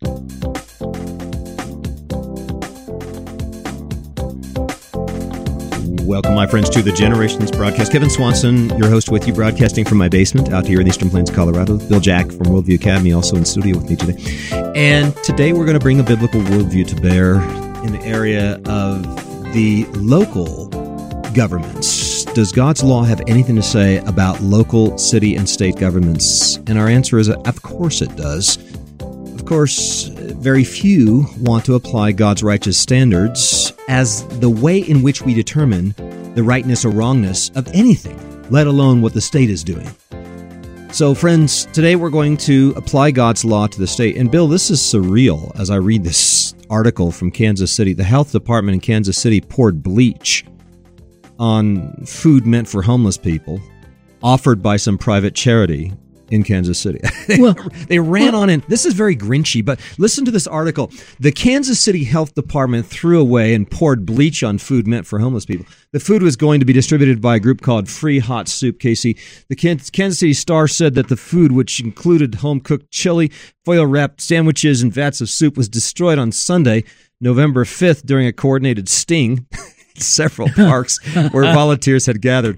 Welcome, my friends, to the Generations broadcast. Kevin Swanson, your host, with you, broadcasting from my basement out here in the Eastern Plains, Colorado. Bill Jack from Worldview Academy, also in studio with me today. And today we're going to bring a biblical worldview to bear in the area of the local governments. Does God's law have anything to say about local, city, and state governments? And our answer is, of course it does. Of course, very few want to apply God's righteous standards as the way in which we determine the rightness or wrongness of anything, let alone what the state is doing. So, friends, today we're going to apply God's law to the state. And Bill, this is surreal as I read this article from Kansas City. The health department in Kansas City poured bleach on food meant for homeless people, offered by some private charity in Kansas City. They ran on in. This is very Grinchy, but listen to this article. The Kansas City Health Department threw away and poured bleach on food meant for homeless people. The food was going to be distributed by a group called Free Hot Soup, KC. The Kansas City Star said that the food, which included home-cooked chili, foil-wrapped sandwiches, and vats of soup, was destroyed on Sunday, November 5th, during a coordinated sting at several parks where volunteers had gathered.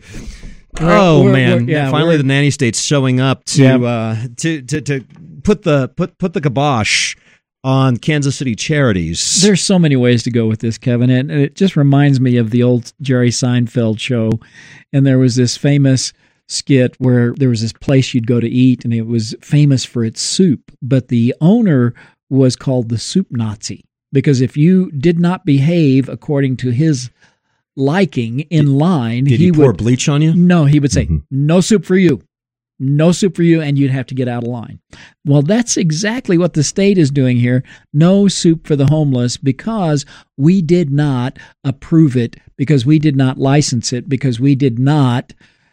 Man! Finally, the nanny state's showing up to put the kibosh on Kansas City charities. There's so many ways to go with this, Kevin, and it just reminds me of the old Jerry Seinfeld show. And there was this famous skit where there was this place you'd go to eat, and it was famous for its soup. But the owner was called the Soup Nazi, because if you did not behave according to his liking in line, did he pour bleach on you? No, he would say, no soup for you. No soup for you, and you'd have to get out of line. Well, that's exactly what the state is doing here. No soup for the homeless, because we did not approve it, because we did not license it, because we did not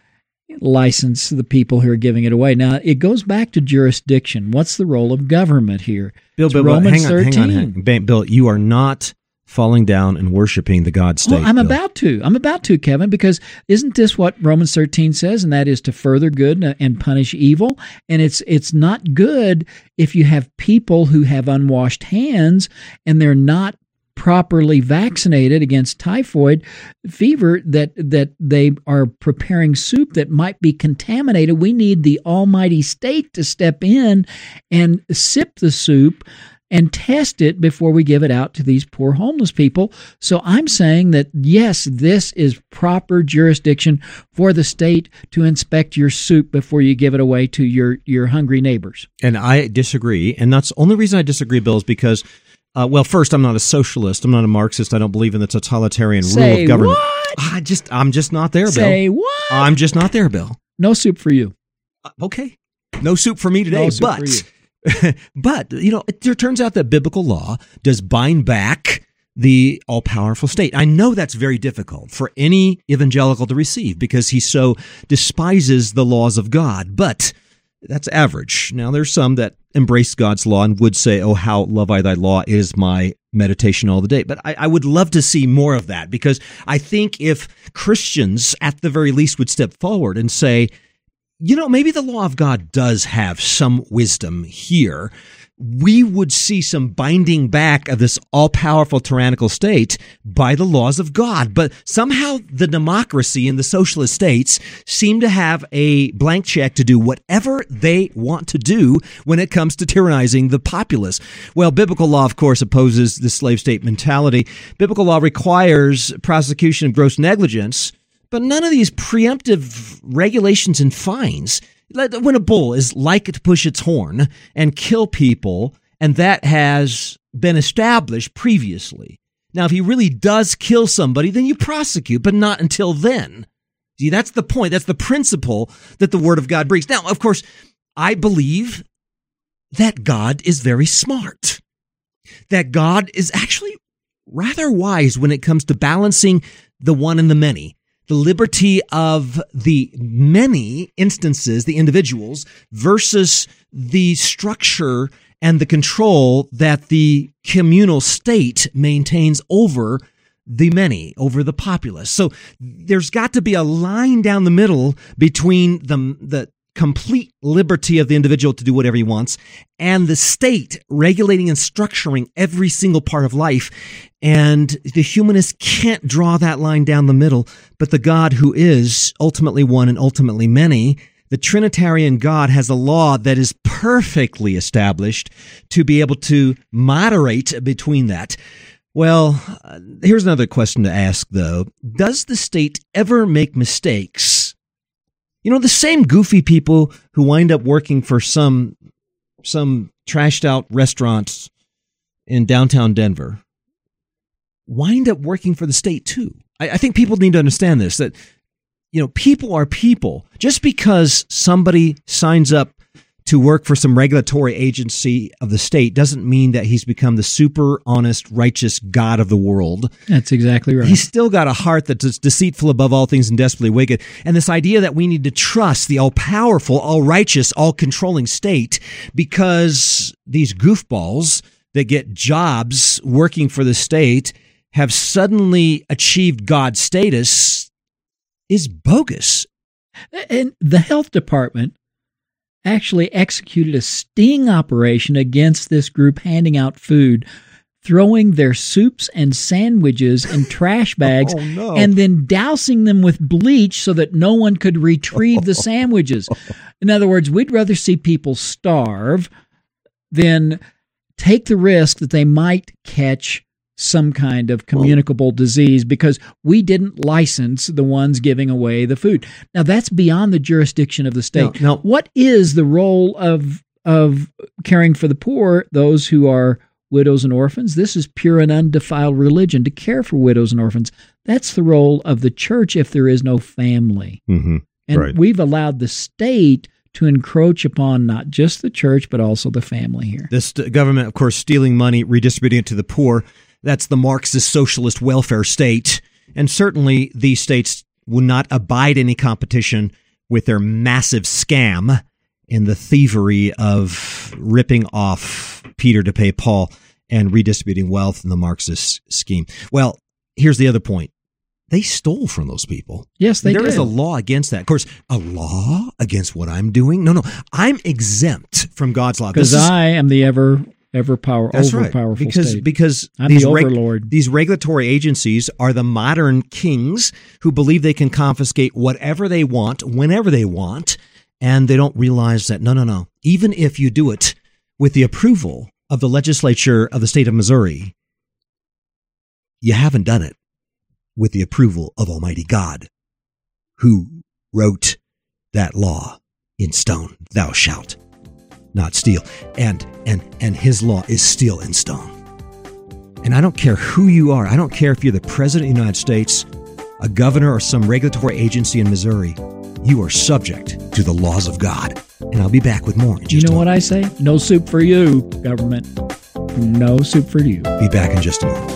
license the people who are giving it away. Now, it goes back to jurisdiction. What's the role of government here? Bill, Romans hang 13. on. Bill, you are not falling down and worshiping the God state. Well, I'm about to, Kevin, because isn't this what Romans 13 says? And that is to further good and punish evil. And it's not good if you have people who have unwashed hands and they're not properly vaccinated against typhoid fever, that they are preparing soup that might be contaminated. We need the almighty state to step in and sip the soup and test it before we give it out to these poor homeless people. So I'm saying that, yes, this is proper jurisdiction for the state to inspect your soup before you give it away to your hungry neighbors. And I disagree. And that's the only reason I disagree, Bill, is because, first, I'm not a socialist. I'm not a Marxist. I don't believe in the totalitarian rule of government. What? I'm just not there, Bill. Say what? I'm just not there, Bill. No soup for you. Okay. No soup for me today, no soup for you. But, it turns out that biblical law does bind back the all-powerful state. I know that's very difficult for any evangelical to receive because he so despises the laws of God, but that's average. Now, there's some that embrace God's law and would say, oh, how love I thy law is my meditation all the day. But I would love to see more of that, because I think if Christians, at the very least, would step forward and say, maybe the law of God does have some wisdom here, we would see some binding back of this all-powerful tyrannical state by the laws of God. But somehow the democracy and the socialist states seem to have a blank check to do whatever they want to do when it comes to tyrannizing the populace. Well, biblical law, of course, opposes the slave state mentality. Biblical law requires prosecution of gross negligence, but none of these preemptive regulations and fines. When a bull is like to push its horn and kill people, and that has been established previously. Now, if he really does kill somebody, then you prosecute, but not until then. See, that's the point. That's the principle that the Word of God brings. Now, of course, I believe that God is very smart, that God is actually rather wise when it comes to balancing the one and the many. The liberty of the many instances, the individuals, versus the structure and the control that the communal state maintains over the many, over the populace. So there's got to be a line down the middle between the complete liberty of the individual to do whatever he wants, and the state regulating and structuring every single part of life. And the humanist can't draw that line down the middle, but the God who is ultimately one and ultimately many, the Trinitarian God, has a law that is perfectly established to be able to moderate between that. Well, here's another question to ask, though. Does the state ever make mistakes? You know, the same goofy people who wind up working for some trashed out restaurants in downtown Denver wind up working for the state too. I think people need to understand this, that, you know, people are people. Just because somebody signs up to work for some regulatory agency of the state doesn't mean that he's become the super honest, righteous God of the world. That's exactly right. He's still got a heart that's deceitful above all things and desperately wicked. And this idea that we need to trust the all-powerful, all-righteous, all-controlling state because these goofballs that get jobs working for the state have suddenly achieved God's status is bogus. And the health department actually executed a sting operation against this group handing out food, throwing their soups and sandwiches in trash bags and then dousing them with bleach so that no one could retrieve the sandwiches. In other words, we'd rather see people starve than take the risk that they might catch some kind of communicable disease because we didn't license the ones giving away the food. Now, that's beyond the jurisdiction of the state. No. What is the role of caring for the poor, those who are widows and orphans? This is pure and undefiled religion, to care for widows and orphans. That's the role of the church if there is no family. Mm-hmm. And we've allowed the state to encroach upon not just the church, but also the family here. This government, of course, stealing money, redistributing it to the poor. That's the Marxist socialist welfare state. And certainly these states will not abide any competition with their massive scam in the thievery of ripping off Peter to pay Paul and redistributing wealth in the Marxist scheme. Well, here's the other point. They stole from those people. Yes, they did. There is a law against that. Of course, a law against what I'm doing? No. I'm exempt from God's law. Because I am the powerful state. Because I'm the overlord. These regulatory agencies are the modern kings who believe they can confiscate whatever they want, whenever they want, and they don't realize that, no. Even if you do it with the approval of the legislature of the state of Missouri, you haven't done it with the approval of Almighty God, who wrote that law in stone. Thou shalt not steal. And his law is still in stone. And I don't care who you are. I don't care if you're the president of the United States, a governor, or some regulatory agency in Missouri. You are subject to the laws of God. And I'll be back with more in just a moment. You know what I say? No soup for you, government. No soup for you. Be back in just a moment.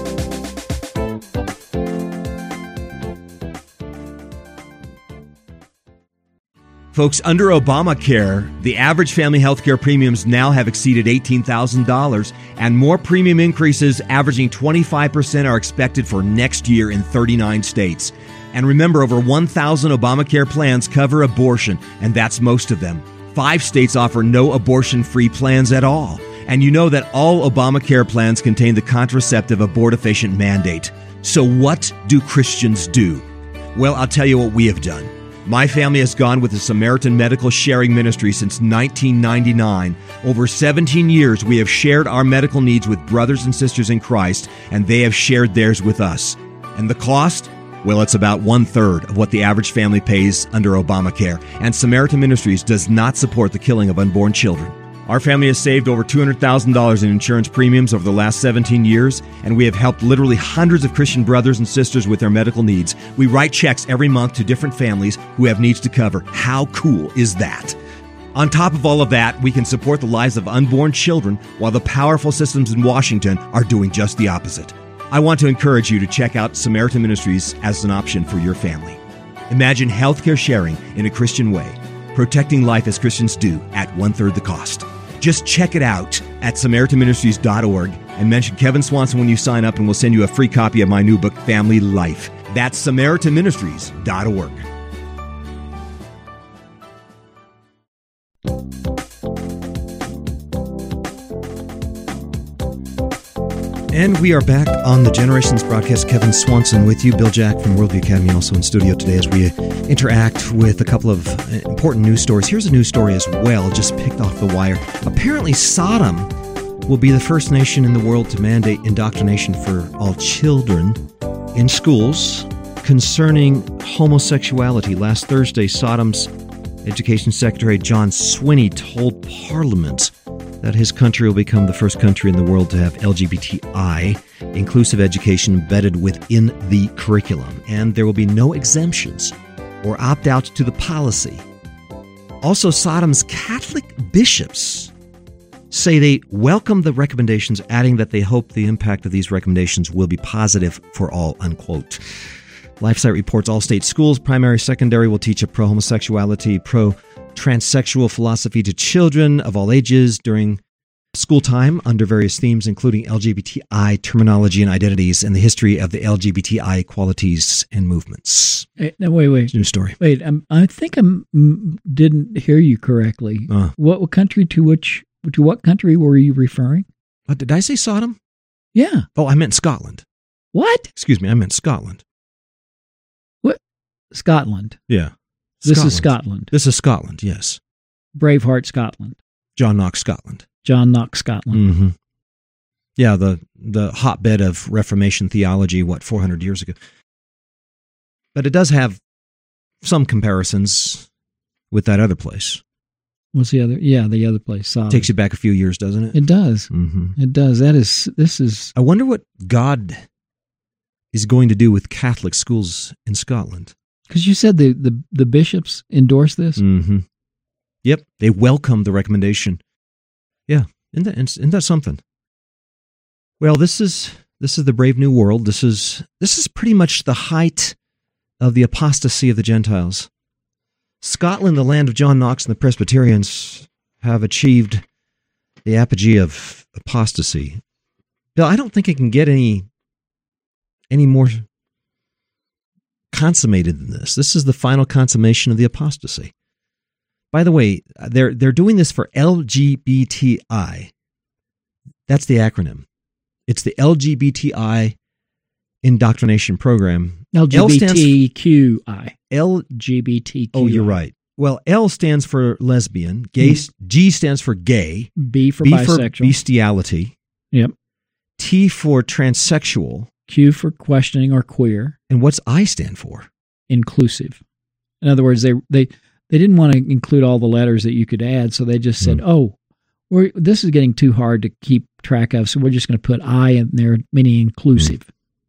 Folks, under Obamacare, the average family health care premiums now have exceeded $18,000, and more premium increases averaging 25% are expected for next year in 39 states. And remember, over 1,000 Obamacare plans cover abortion, and that's most of them. 5 states offer no abortion-free plans at all. And you know that all Obamacare plans contain the contraceptive abortifacient mandate. So what do Christians do? Well, I'll tell you what we have done. My family has gone with the Samaritan Medical Sharing Ministry since 1999. Over 17 years, we have shared our medical needs with brothers and sisters in Christ, and they have shared theirs with us. And the cost? Well, it's about 1/3 of what the average family pays under Obamacare. And Samaritan Ministries does not support the killing of unborn children. Our family has saved over $200,000 in insurance premiums over the last 17 years, and we have helped literally hundreds of Christian brothers and sisters with their medical needs. We write checks every month to different families who have needs to cover. How cool is that? On top of all of that, we can support the lives of unborn children while the powerful systems in Washington are doing just the opposite. I want to encourage you to check out Samaritan Ministries as an option for your family. Imagine healthcare sharing in a Christian way, protecting life as Christians do at 1/3 the cost. Just check it out at SamaritanMinistries.org and mention Kevin Swanson when you sign up, and we'll send you a free copy of my new book, Family Life. That's SamaritanMinistries.org. And we are back on the Generations broadcast. Kevin Swanson with you. Bill Jack from Worldview Academy also in studio today as we interact with a couple of important news stories. Here's a news story as well, just picked off the wire. Apparently Sodom will be the first nation in the world to mandate indoctrination for all children in schools concerning homosexuality. Last Thursday, Sodom's Education Secretary John Swinney told Parliament that his country will become the first country in the world to have LGBTI inclusive education embedded within the curriculum, and there will be no exemptions or opt-outs to the policy. Also, Sodom's Catholic bishops say they welcome the recommendations, adding that they hope the impact of these recommendations will be positive for all, unquote. LifeSite reports all state schools, primary, secondary, will teach a pro-homosexuality, pro-transsexual philosophy to children of all ages during school time under various themes, including LGBTI terminology and identities and the history of the LGBTI qualities and movements. Hey, no, wait. New story. Wait, I think I didn't hear you correctly. What country to what country were you referring? Did I say Sodom? Yeah. Oh, I meant Scotland. What? Excuse me, I meant Scotland. What? Scotland. Yeah. This is Scotland. This is Scotland, yes. Braveheart, Scotland. John Knox, Scotland. John Knox, Scotland. Mm-hmm. Yeah, the hotbed of Reformation theology, 400 years ago. But it does have some comparisons with that other place. What's the other? Yeah, the other place. Sodom. Takes you back a few years, doesn't it? It does. Mm-hmm. It does. This is. I wonder what God is going to do with Catholic schools in Scotland. Because you said the bishops endorse this? Mm-hmm. Yep, they welcome the recommendation. Yeah, isn't that something? Well, this is the brave new world. This is pretty much the height of the apostasy of the Gentiles. Scotland, the land of John Knox and the Presbyterians, have achieved the apogee of apostasy. Bill, I don't think it can get any more consummated than this. This is the final consummation of the apostasy. By the way, they're doing this for LGBTI. That's the acronym. It's the LGBTI indoctrination program. LGBTQI. LGBTQI. Oh, you're right. Well, L stands for lesbian. G stands for gay. B for bisexual. For bestiality. Yep. T for transsexual. Q for questioning or queer. And what's I stand for? Inclusive. In other words, they didn't want to include all the letters that you could add, so they just said, this is getting too hard to keep track of, so we're just going to put I in there, meaning inclusive.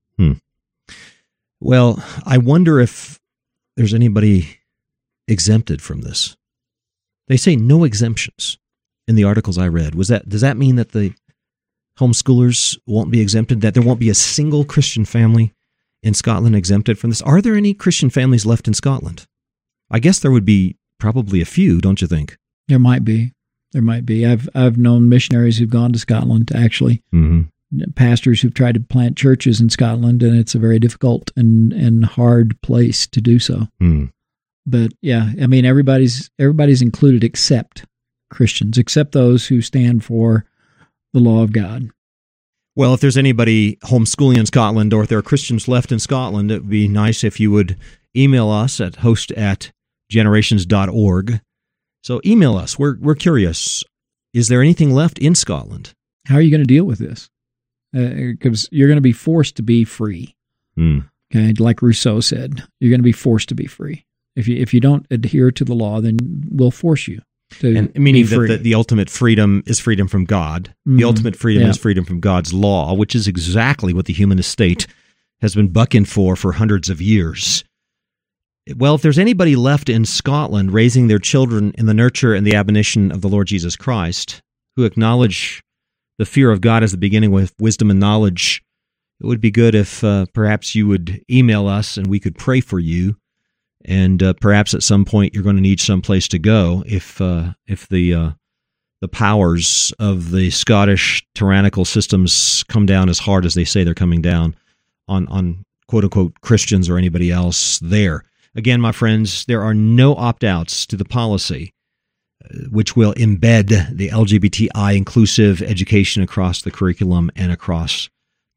Well, I wonder if there's anybody exempted from this. They say no exemptions in the articles I read. Does that mean that the homeschoolers won't be exempted, that there won't be a single Christian family in Scotland exempted from this? Are there any Christian families left in Scotland? I guess there would be probably a few, don't you think? There might be. I've known missionaries who've gone to Scotland, actually. Mm-hmm. Pastors who've tried to plant churches in Scotland, and it's a very difficult and hard place to do so. But yeah, I mean, everybody's included except Christians, except those who stand for the law of God. Well, if there's anybody homeschooling in Scotland, or if there are Christians left in Scotland, it would be nice if you would email us at host@generations.org. So email us. We're curious. Is there anything left in Scotland? How are you going to deal with this? Because you're going to be forced to be free. Okay, like Rousseau said, you're going to be forced to be free. If you don't adhere to the law, then we'll force you to and meaning be free. That the ultimate freedom is freedom from God. The ultimate freedom is freedom from God's law, which is exactly what the humanist state has been bucking for hundreds of years. Well, if there's anybody left in Scotland raising their children in the nurture and the admonition of the Lord Jesus Christ, who acknowledge the fear of God as the beginning with wisdom and knowledge, it would be good if perhaps you would email us and we could pray for you. And perhaps at some point you're going to need some place to go if the powers of the Scottish tyrannical systems come down as hard as they say they're coming down on quote-unquote Christians or anybody else there. Again, my friends, there are no opt-outs to the policy which will embed the LGBTI inclusive education across the curriculum and across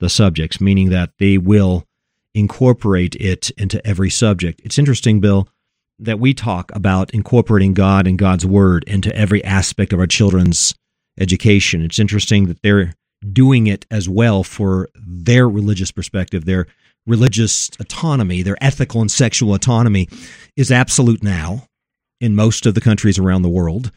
the subjects, meaning that they will incorporate it into every subject. It's interesting, Bill, that we talk about incorporating God and God's Word into every aspect of our children's education. It's interesting that they're doing it as well for their religious perspective. Their religious autonomy, their ethical and sexual autonomy is absolute now in most of the countries around the world.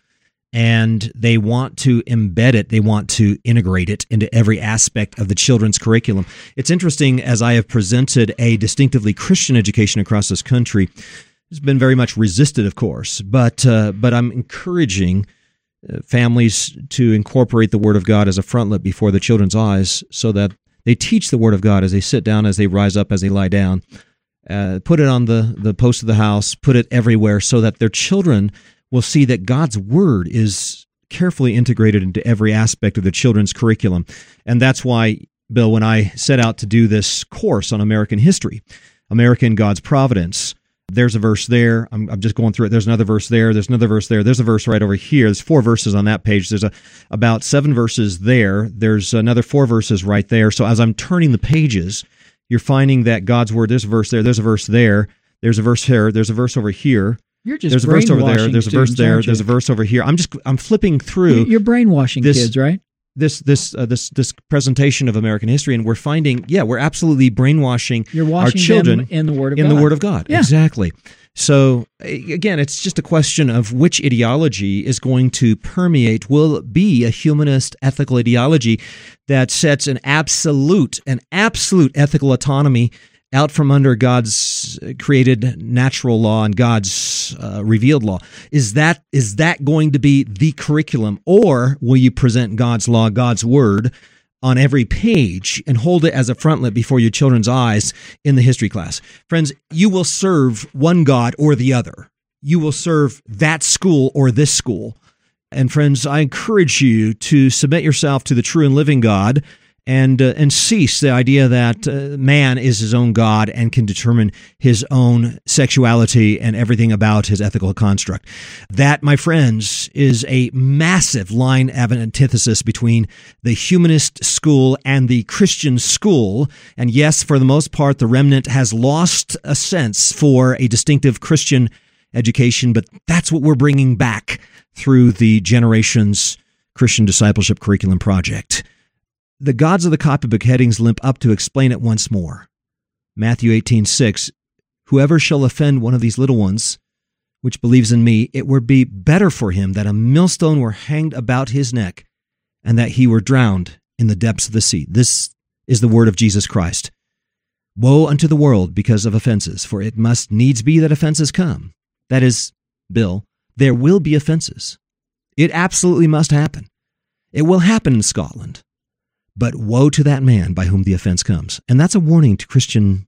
And they want to embed it, they want to integrate it into every aspect of the children's curriculum. It's interesting, as I have presented a distinctively Christian education across this country, it's been very much resisted, of course, but I'm encouraging families to incorporate the Word of God as a frontlet before the children's eyes so that they teach the Word of God as they sit down, as they rise up, as they lie down. Put it on the post of the house, put it everywhere so that their children will see that God's Word is carefully integrated into every aspect of the children's curriculum. And that's why, Bill, when I set out to do this course on American history, American God's Providence, there's a verse there. I'm just going through it. There's another verse there. There's another verse there. There's a verse right over here. There's 4 verses on that page. There's about 7 verses there. There's another 4 verses right there. So as I'm turning the pages, you're finding that God's Word, there's a verse there. There's a verse there. There's a verse here. There's a verse over here. You're just there's a verse over there. There's a verse students, there. aren't you? There's a verse over here. I'm flipping through. You're brainwashing kids, right? This presentation of American history, and we're finding, we're absolutely brainwashing our children them in the Word of God. God. The Word of God, Yeah. Exactly. So again, it's just a question of which ideology is going to permeate. Will it be a humanist ethical ideology that sets an absolute ethical autonomy out from under God's created natural law and God's revealed law? Is that going to be the curriculum, or will you present God's law, God's Word, on every page and hold it as a frontlet before your children's eyes in the history class? Friends, you will serve one God or the other. You will serve that school or this school. And friends, I encourage you to submit yourself to the true and living God and cease the idea that man is his own God and can determine his own sexuality and everything about his ethical construct. That, my friends, is a massive line of antithesis between the humanist school and the Christian school. And yes, for the most part, the remnant has lost a sense for a distinctive Christian education, but that's what we're bringing back through the Generations Christian Discipleship Curriculum Project. The gods of the copybook headings limp up to explain it once more. Matthew 18:6, whoever shall offend one of these little ones, which believes in me, it would be better for him that a millstone were hanged about his neck and that he were drowned in the depths of the sea. This is the word of Jesus Christ. Woe unto the world because of offenses, for it must needs be that offenses come. That is, Bill, there will be offenses. It absolutely must happen. It will happen in Scotland. But woe to that man by whom the offense comes. And that's a warning to Christian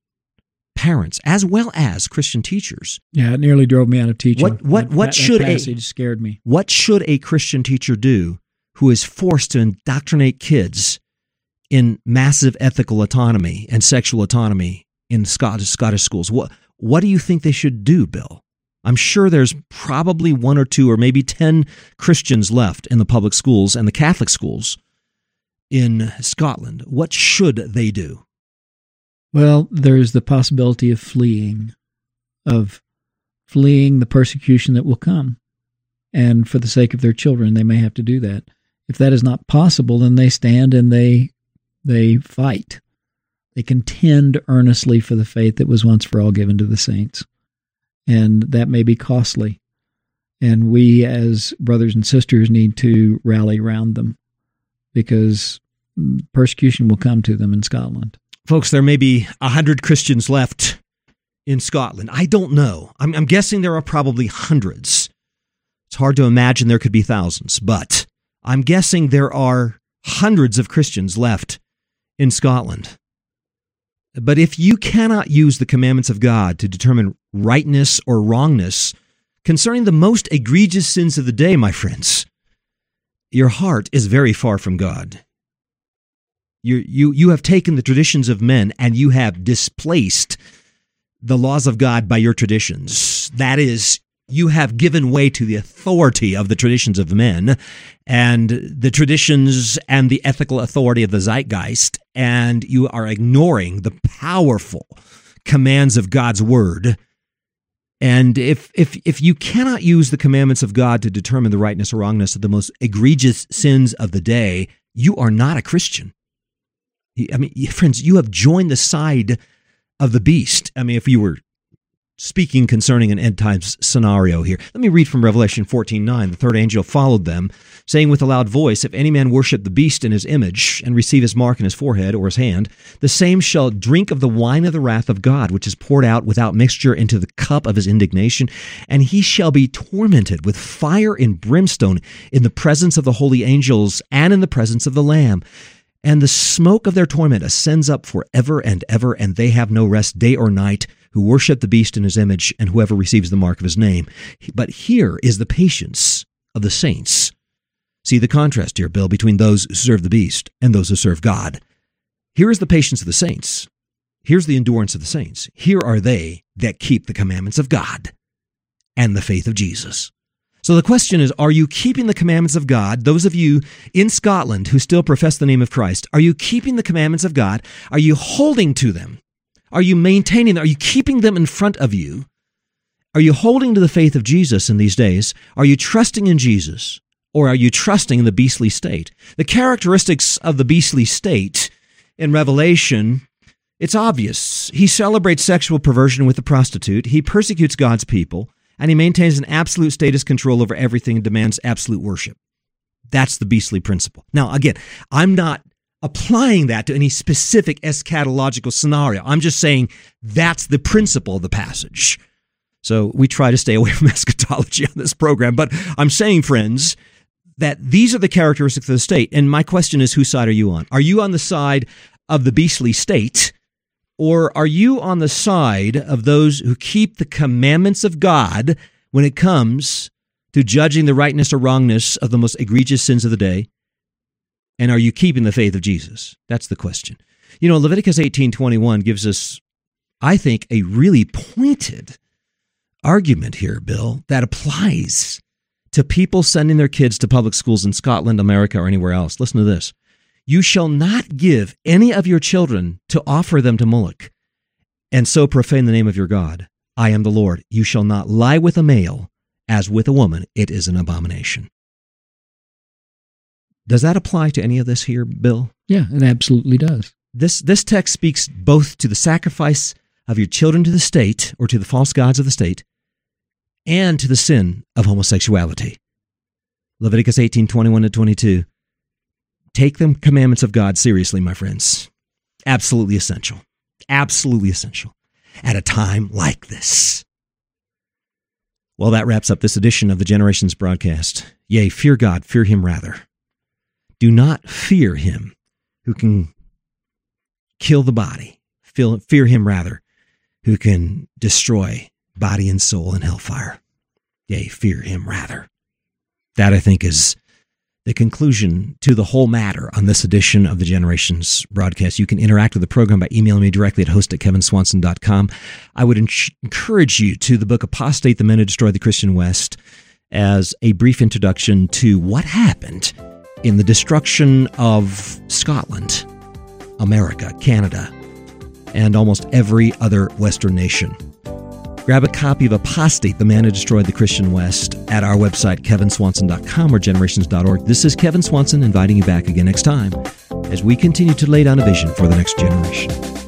parents as well as Christian teachers. Yeah, it nearly drove me out of teaching. What should that passage scared me. What should a Christian teacher do who is forced to indoctrinate kids in massive ethical autonomy and sexual autonomy in Scottish schools? What do you think they should do, Bill? I'm sure there's probably 1 or 2 or maybe 10 Christians left in the public schools and the Catholic schools in Scotland. What should they do? Well, there's the possibility of fleeing the persecution that will come. And for the sake of their children, they may have to do that. If that is not possible, then they stand and they fight. They contend earnestly for the faith that was once for all given to the saints. And that may be costly. And we as brothers and sisters need to rally around them, because persecution will come to them in Scotland. Folks, there may be 100 Christians left in Scotland. I don't know. I'm guessing there are probably hundreds. It's hard to imagine there could be thousands, but I'm guessing there are hundreds of Christians left in Scotland. But if you cannot use the commandments of God to determine rightness or wrongness concerning the most egregious sins of the day, my friends, your heart is very far from God. You have taken the traditions of men and you have displaced the laws of God by your traditions. That is You have given way to the authority of the traditions of men and the traditions and the ethical authority of the zeitgeist, and you are ignoring the powerful commands of God's word. And if you cannot use the commandments of God to determine the rightness or wrongness of the most egregious sins of the day, you are not a Christian. I mean, friends, you have joined the side of the beast. I mean, if you were speaking concerning an end times scenario here. Let me read from Revelation 14:9. The third angel followed them, saying with a loud voice, if any man worship the beast in his image and receive his mark in his forehead or his hand, the same shall drink of the wine of the wrath of God, which is poured out without mixture into the cup of his indignation, and he shall be tormented with fire and brimstone in the presence of the holy angels and in the presence of the Lamb. And the smoke of their torment ascends up forever and ever, and they have no rest day or night, who worship the beast in his image, and whoever receives the mark of his name. But here is the patience of the saints. See the contrast here, Bill, between those who serve the beast and those who serve God. Here is the patience of the saints. Here's the endurance of the saints. Here are they that keep the commandments of God and the faith of Jesus. So the question is, are you keeping the commandments of God? Those of you in Scotland who still profess the name of Christ, are you keeping the commandments of God? Are you holding to them? Are you maintaining them? Are you keeping them in front of you? Are you holding to the faith of Jesus in these days? Are you trusting in Jesus? Or are you trusting in the beastly state? The characteristics of the beastly state in Revelation, it's obvious. He celebrates sexual perversion with the prostitute. He persecutes God's people. And he maintains an absolute status control over everything and demands absolute worship. That's the beastly principle. Now, again, I'm not applying that to any specific eschatological scenario. I'm just saying that's the principle of the passage. So we try to stay away from eschatology on this program. But I'm saying, friends, that these are the characteristics of the state. And my question is, whose side are you on? Are you on the side of the beastly state? Or are you on the side of those who keep the commandments of God when it comes to judging the rightness or wrongness of the most egregious sins of the day? And are you keeping the faith of Jesus? That's the question. You know, Leviticus 18:21 gives us, I think, a really pointed argument here, Bill, that applies to people sending their kids to public schools in Scotland, America, or anywhere else. Listen to this. You shall not give any of your children to offer them to Moloch, and so profane the name of your God. I am the Lord. You shall not lie with a male as with a woman. It is an abomination. Does that apply to any of this here, Bill? Yeah, it absolutely does. This text speaks both to the sacrifice of your children to the state or to the false gods of the state and to the sin of homosexuality. Leviticus 18:21-22. Take the commandments of God seriously, my friends. Absolutely essential. Absolutely essential at a time like this. Well, that wraps up this edition of the Generations broadcast. Yea, fear God, fear him rather. Do not fear him who can kill the body. Fear him rather who can destroy body and soul in hellfire. Yea, fear him rather. That, I think, is the conclusion to the whole matter on this edition of the Generations broadcast. You can interact with the program by emailing me directly at host@kevinswanson.com. I would encourage you to the book Apostate, the Men Who Destroyed the Christian West, as a brief introduction to what happened in the destruction of Scotland, America, Canada, and almost every other Western nation. Grab a copy of Apostate, the Man Who Destroyed the Christian West, at our website, kevinswanson.com or generations.org. This is Kevin Swanson inviting you back again next time as we continue to lay down a vision for the next generation.